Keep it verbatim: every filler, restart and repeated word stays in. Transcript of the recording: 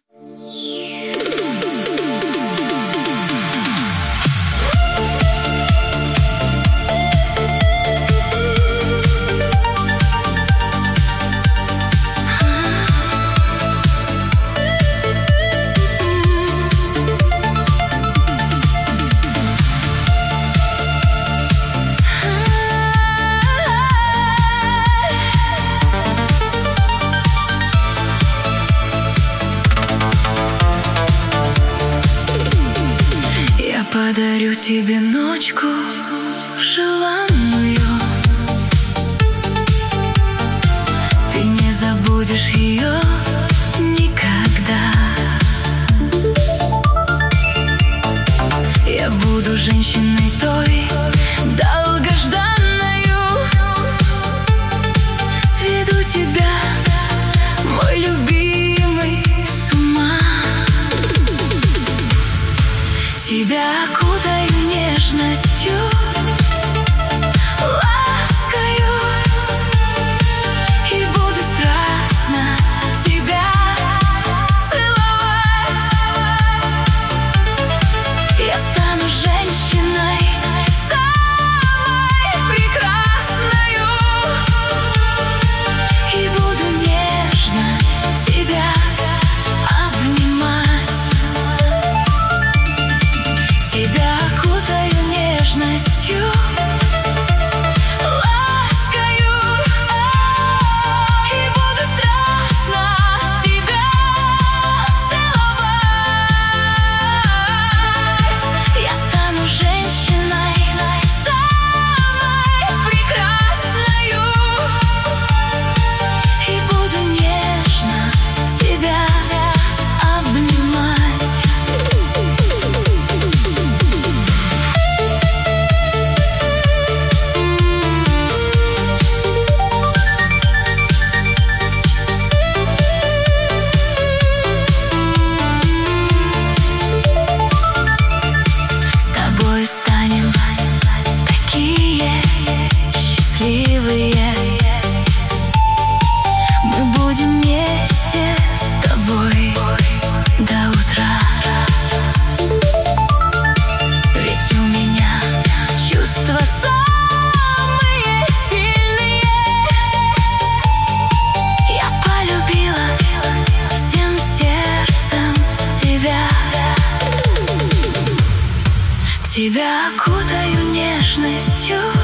Подарю тебе ночку желанную, ты не забудешь ее никогда. Я буду женщиной той долгожданною, сведу тебя, мой любимый, с ума. Тебя окутаю нежностью, ласкою, и буду страстно тебя целовать. Я стану женщиной самой прекрасною, и буду нежно тебя обнимать. Тебя окутаю нежностью, ласкою, и буду страстно тебя целовать. Я стану женщиной самой прекрасною, и буду нежно тебя обнимать. Станем такие счастливые, мы будем вместе с тобой до утра. Ведь у меня чувства самые сильные, я полюбила всем сердцем тебя. Тебя окутаю нежностью,